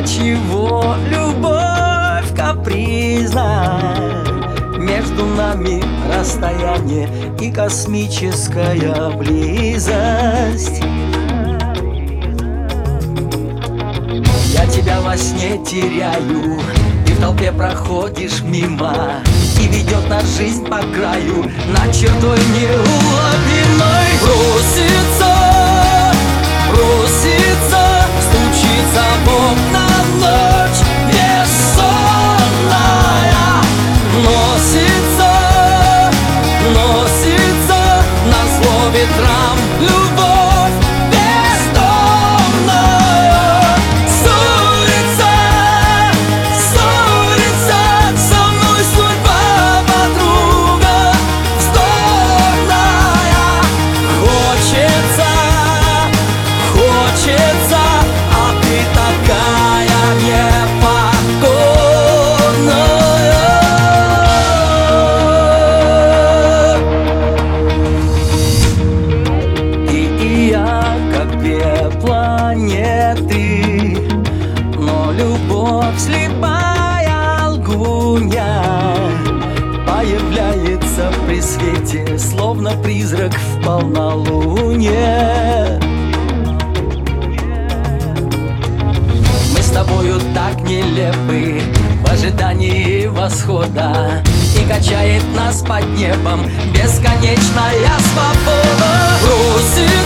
ничего, любовь капризна. Между нами расстояние и космическая близость. Я тебя во сне теряю, и в толпе проходишь мимо, и ведет нас жизнь по краю, над чертой неуловимой. Просится, просится, стучится в окна ночь бессонная. Носится, носится назло ветрам любовь бездомная. С улицы, со мной судьба, подруга вздорная. Хочется, хочется, а ты такая непокорная. И я, как две планеты, но любовь слепая лгунья появляется при свете, словно призрак в полнолуние. Мы с тобою так нелепы в ожидании восхода, и качает нас под небом бесконечная свобода. Просит,